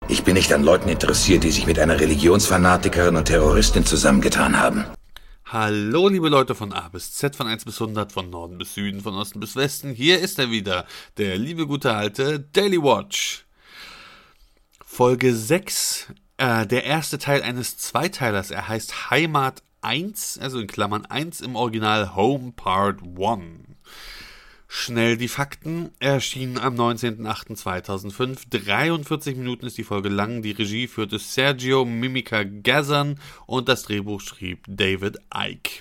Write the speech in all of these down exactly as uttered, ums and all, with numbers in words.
Ich bin nicht an Leuten interessiert, die sich mit einer Religionsfanatikerin und Terroristin zusammengetan haben. Hallo liebe Leute von A bis Z, von eins bis hundert, von Norden bis Süden, von Osten bis Westen. Hier ist er wieder, der liebe gute alte Daily Watch. Folge sechs, äh, der erste Teil eines Zweiteilers. Er heißt Heimat eins, also in Klammern eins im Original Home Part eins. Schnell die Fakten. Erschien am neunzehnten achten zweitausendfünf. dreiundvierzig Minuten ist die Folge lang. Die Regie führte Sergio Mimica Gazan und das Drehbuch schrieb David Icke.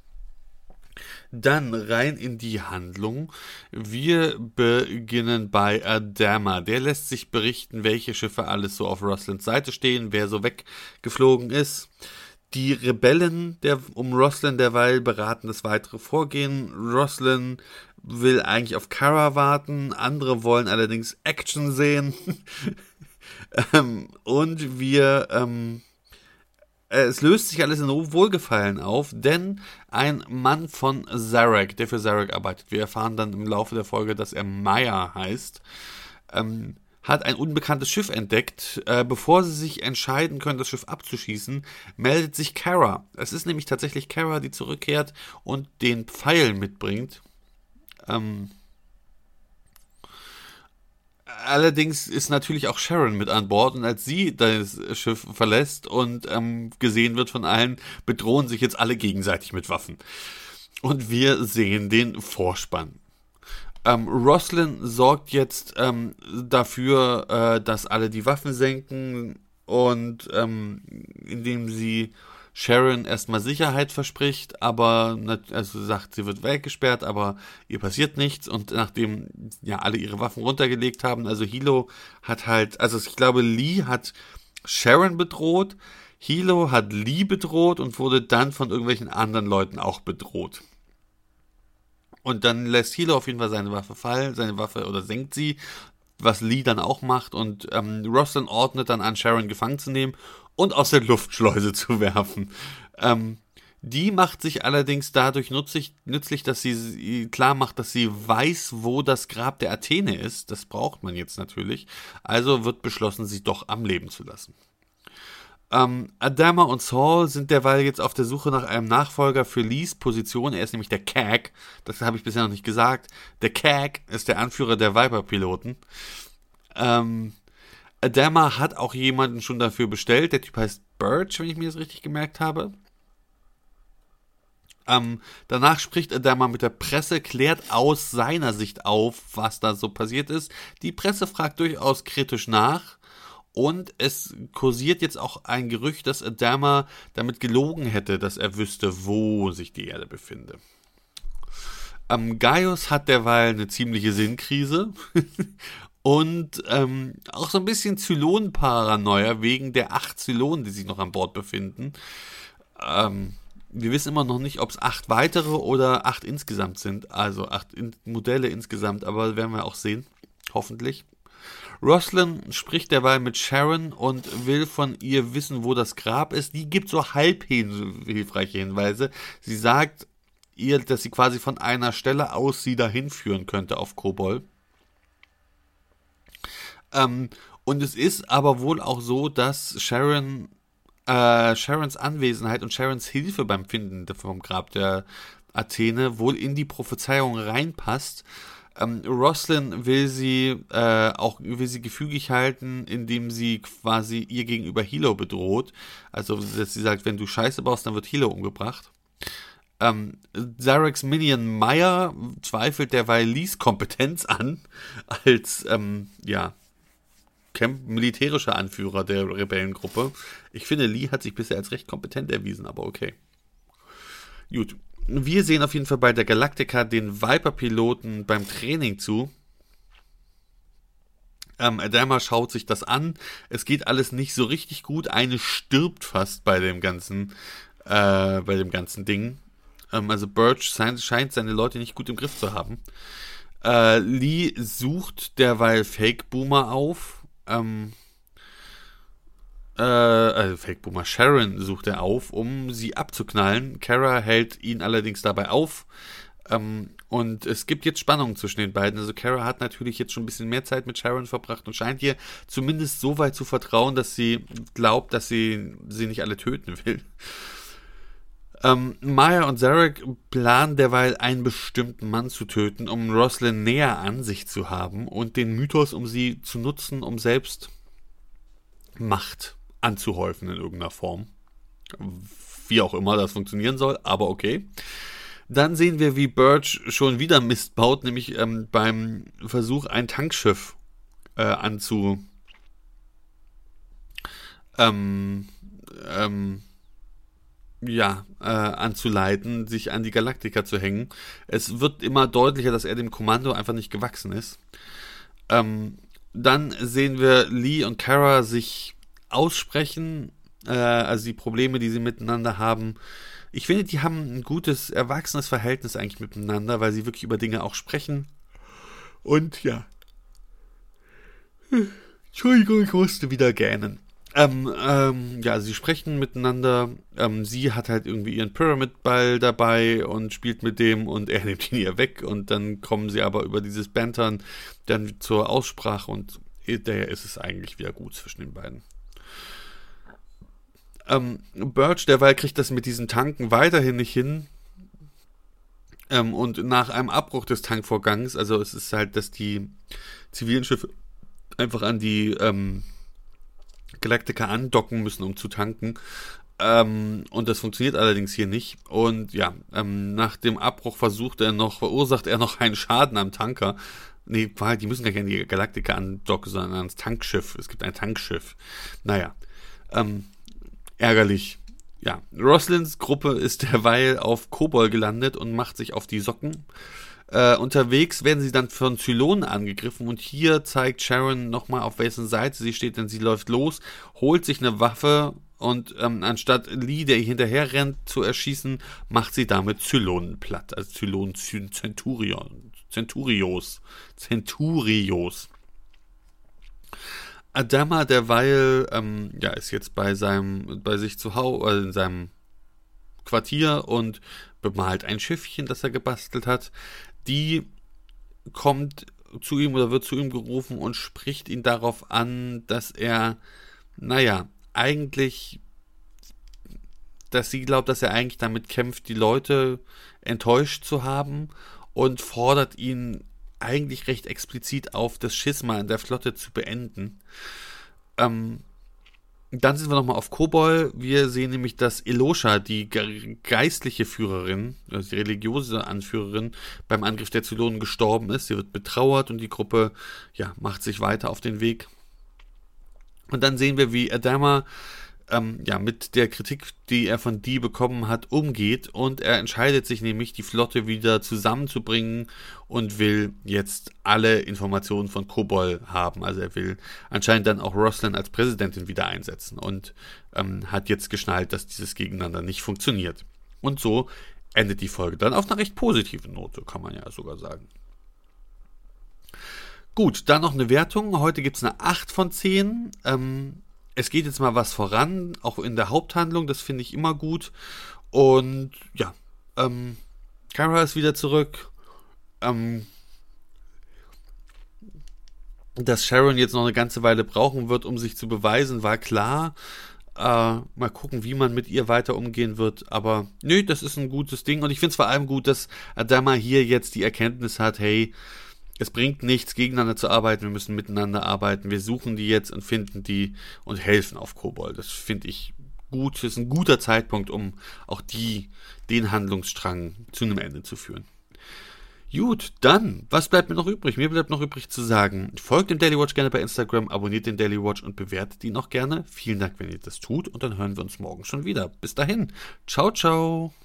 Dann rein in die Handlung. Wir beginnen bei Adama. Der lässt sich berichten, welche Schiffe alles so auf Roslins Seite stehen, wer so weggeflogen ist. Die Rebellen der, um Roslin derweil beraten das weitere Vorgehen. Roslin will eigentlich auf Kara warten, andere wollen allerdings Action sehen. ähm, und wir, ähm, äh, es löst sich alles in Wohlgefallen auf, denn ein Mann von Zarek, der für Zarek arbeitet, wir erfahren dann im Laufe der Folge, dass er Maya heißt, ähm, hat ein unbekanntes Schiff entdeckt. Äh, bevor sie sich entscheiden können, das Schiff abzuschießen, meldet sich Kara. Es ist nämlich tatsächlich Kara, die zurückkehrt und den Pfeil mitbringt. Ähm, allerdings ist natürlich auch Sharon mit an Bord, und als sie das Schiff verlässt und ähm, gesehen wird von allen, bedrohen sich jetzt alle gegenseitig mit Waffen. Und wir sehen den Vorspann. Ähm, Roslin sorgt jetzt ähm, dafür, äh, dass alle die Waffen senken, und ähm, indem sie Sharon erstmal Sicherheit verspricht, aber also sagt, sie wird weggesperrt, aber ihr passiert nichts, und nachdem ja alle ihre Waffen runtergelegt haben, also Hilo hat halt, also ich glaube Lee hat Sharon bedroht, Hilo hat Lee bedroht und wurde dann von irgendwelchen anderen Leuten auch bedroht. Und dann lässt Hilo auf jeden Fall seine Waffe fallen, seine Waffe oder senkt sie, was Lee dann auch macht, und ähm, Roslin ordnet dann an, Sharon gefangen zu nehmen und aus der Luftschleuse zu werfen. Ähm, die macht sich allerdings dadurch nützlich, nützlich, dass sie klar macht, dass sie weiß, wo das Grab der Athene ist. Das braucht man jetzt natürlich. Also wird beschlossen, sie doch am Leben zu lassen. Ähm, Adama und Saul sind derweil jetzt auf der Suche nach einem Nachfolger für Lees Position. Er ist nämlich der C A G. Das habe ich bisher noch nicht gesagt. Der C A G ist der Anführer der Viper-Piloten. Ähm, Adama hat auch jemanden schon dafür bestellt. Der Typ heißt Birch, wenn ich mir das richtig gemerkt habe. Ähm, danach spricht Adama mit der Presse, klärt aus seiner Sicht auf, was da so passiert ist. Die Presse fragt durchaus kritisch nach. Und es kursiert jetzt auch ein Gerücht, dass Adama damit gelogen hätte, dass er wüsste, wo sich die Erde befinde. Ähm, Gaius hat derweil eine ziemliche Sinnkrise und ähm, auch so ein bisschen Zylon-Paranoia wegen der acht Zylonen, die sich noch an Bord befinden. Ähm, wir wissen immer noch nicht, ob es acht weitere oder acht insgesamt sind, also acht in- Modelle insgesamt, aber werden wir auch sehen, hoffentlich. Roslin spricht derweil mit Sharon und will von ihr wissen, wo das Grab ist. Die gibt so halb hilfreiche Hinweise. Sie sagt ihr, dass sie quasi von einer Stelle aus sie dahin führen könnte auf Kobol. Ähm, und es ist aber wohl auch so, dass Sharon, äh, Sharons Anwesenheit und Sharons Hilfe beim Finden vom Grab der Athene wohl in die Prophezeiung reinpasst. Ähm, Roslin will sie äh, auch will sie gefügig halten, indem sie quasi ihr gegenüber Hilo bedroht. Also, dass sie sagt, wenn du Scheiße baust, dann wird Hilo umgebracht. Ähm, Zareks Minion Maya zweifelt derweil Lees Kompetenz an, als ähm, ja, Camp- militärischer Anführer der Rebellengruppe. Ich finde, Lee hat sich bisher als recht kompetent erwiesen, aber okay. Gut. Wir sehen auf jeden Fall bei der Galactica den Viper-Piloten beim Training zu. Ähm, Adama schaut sich das an. Es geht alles nicht so richtig gut. Eine stirbt fast bei dem ganzen, äh, bei dem ganzen Ding. Ähm, also Birch scheint, scheint seine Leute nicht gut im Griff zu haben. Äh, Lee sucht derweil Fake Boomer auf. Ähm, Äh, also Fake Boomer Sharon sucht er auf, um sie abzuknallen. Kara hält ihn allerdings dabei auf. Ähm, Und es gibt jetzt Spannungen zwischen den beiden. Also Kara hat natürlich jetzt schon ein bisschen mehr Zeit mit Sharon verbracht und scheint ihr zumindest so weit zu vertrauen, dass sie glaubt, dass sie sie nicht alle töten will. Ähm, Maya und Zarek planen derweil, einen bestimmten Mann zu töten, um Roslin näher an sich zu haben und den Mythos, um sie zu nutzen, um selbst Macht anzuhäufen in irgendeiner Form. Wie auch immer das funktionieren soll, aber okay. Dann sehen wir, wie Birch schon wieder Mist baut, nämlich ähm, beim Versuch, ein Tankschiff äh, anzu... Ähm, ähm, ja, äh, anzuleiten, sich an die Galaktiker zu hängen. Es wird immer deutlicher, dass er dem Kommando einfach nicht gewachsen ist. Ähm, dann sehen wir Lee und Kara sich aussprechen, äh, also die Probleme, die sie miteinander haben. Ich finde, die haben ein gutes, erwachsenes Verhältnis eigentlich miteinander, weil sie wirklich über Dinge auch sprechen. Und ja. Entschuldigung, ich musste wieder gähnen. Ähm, ähm, ja, sie sprechen miteinander. Ähm, sie hat halt irgendwie ihren Pyramid-Ball dabei und spielt mit dem und er nimmt ihn ihr weg. Und dann kommen sie aber über dieses Bantern dann zur Aussprache und daher ist es eigentlich wieder gut zwischen den beiden. Ähm, Birch derweil kriegt das mit diesen Tanken weiterhin nicht hin. Ähm, und nach einem Abbruch des Tankvorgangs, also es ist halt, dass die zivilen Schiffe einfach an die ähm, Galactica andocken müssen, um zu tanken. Ähm, und das funktioniert allerdings hier nicht. Und ja, ähm, nach dem Abbruch versucht er noch, verursacht er noch einen Schaden am Tanker. Nee, die müssen gar nicht an die Galactica andocken, sondern ans Tankschiff. Es gibt ein Tankschiff. Naja, ähm, ärgerlich. Ja, Roslins Gruppe ist derweil auf Kobol gelandet und macht sich auf die Socken. Äh, unterwegs werden sie dann von Zylonen angegriffen und hier zeigt Sharon nochmal, auf wessen Seite sie steht, denn sie läuft los, holt sich eine Waffe und ähm, anstatt Lee, der ihr hinterher rennt, zu erschießen, macht sie damit Zylonen platt. Also Zylonen, Centurion, Centurios, Centurios. Adama derweil ähm, ja, ist jetzt bei seinem, bei sich zu Hause, äh, in seinem Quartier und bemalt ein Schiffchen, das er gebastelt hat. Die kommt zu ihm oder wird zu ihm gerufen und spricht ihn darauf an, dass er, naja, eigentlich, dass sie glaubt, dass er eigentlich damit kämpft, die Leute enttäuscht zu haben und fordert ihn eigentlich recht explizit auf, das Schisma in der Flotte zu beenden. Ähm, dann sind wir nochmal auf Kobol. Wir sehen nämlich, dass Elosha, die ge- geistliche Führerin, also die religiöse Anführerin, beim Angriff der Zylonen gestorben ist. Sie wird betrauert und die Gruppe ja, macht sich weiter auf den Weg. Und dann sehen wir, wie Adama ähm, ja, mit der Kritik, die er von Dee bekommen hat, umgeht. Und er entscheidet sich nämlich, die Flotte wieder zusammenzubringen und will jetzt alle Informationen von Kobol haben. Also er will anscheinend dann auch Roslin als Präsidentin wieder einsetzen und ähm, hat jetzt geschnallt, dass dieses Gegeneinander nicht funktioniert. Und so endet die Folge dann auf einer recht positiven Note, kann man ja sogar sagen. Gut, dann noch eine Wertung. Heute gibt es eine acht von zehn. Ähm, es geht jetzt mal was voran, auch in der Haupthandlung, das finde ich immer gut. Und ja, ähm, Kara ist wieder zurück. Ähm, dass Sharon jetzt noch eine ganze Weile brauchen wird, um sich zu beweisen, war klar. Äh, mal gucken, wie man mit ihr weiter umgehen wird. Aber nö, das ist ein gutes Ding. Und ich finde es vor allem gut, dass Adama hier jetzt die Erkenntnis hat, hey, es bringt nichts, gegeneinander zu arbeiten, wir müssen miteinander arbeiten. Wir suchen die jetzt und finden die und helfen auf Kobol. Das finde ich gut. Das ist ein guter Zeitpunkt, um auch die, den Handlungsstrang zu einem Ende zu führen. Gut, dann, was bleibt mir noch übrig? Mir bleibt noch übrig zu sagen, folgt dem Daily Watch gerne bei Instagram, abonniert den Daily Watch und bewertet ihn auch gerne. Vielen Dank, wenn ihr das tut und dann hören wir uns morgen schon wieder. Bis dahin, ciao, ciao.